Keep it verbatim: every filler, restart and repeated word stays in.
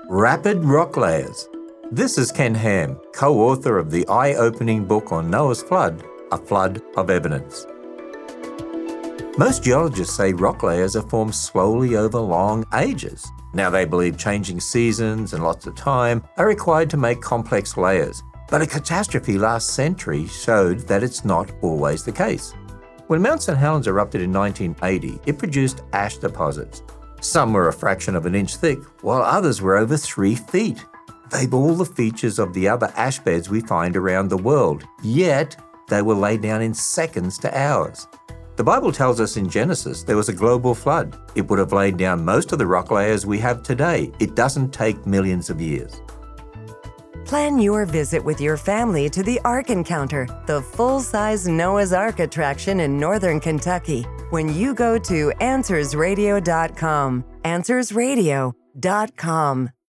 Rapid rock layers. This is Ken Ham, co-author of the eye-opening book on Noah's flood, A Flood of Evidence. Most geologists say rock layers are formed slowly over long ages. Now they believe changing seasons and lots of time are required to make complex layers, but a catastrophe last century showed that it's not always the case. When Mount Saint Helens erupted in nineteen eighty, it produced ash deposits. Some were a fraction of an inch thick, while others were over three feet. They've all the features of the other ash beds we find around the world, yet they were laid down in seconds to hours. The Bible tells us in Genesis there was a global flood. It would have laid down most of the rock layers we have today. It doesn't take millions of years. Plan your visit with your family to the Ark Encounter, the full-size Noah's Ark attraction in northern Kentucky, when you go to answers radio dot com. answers radio dot com.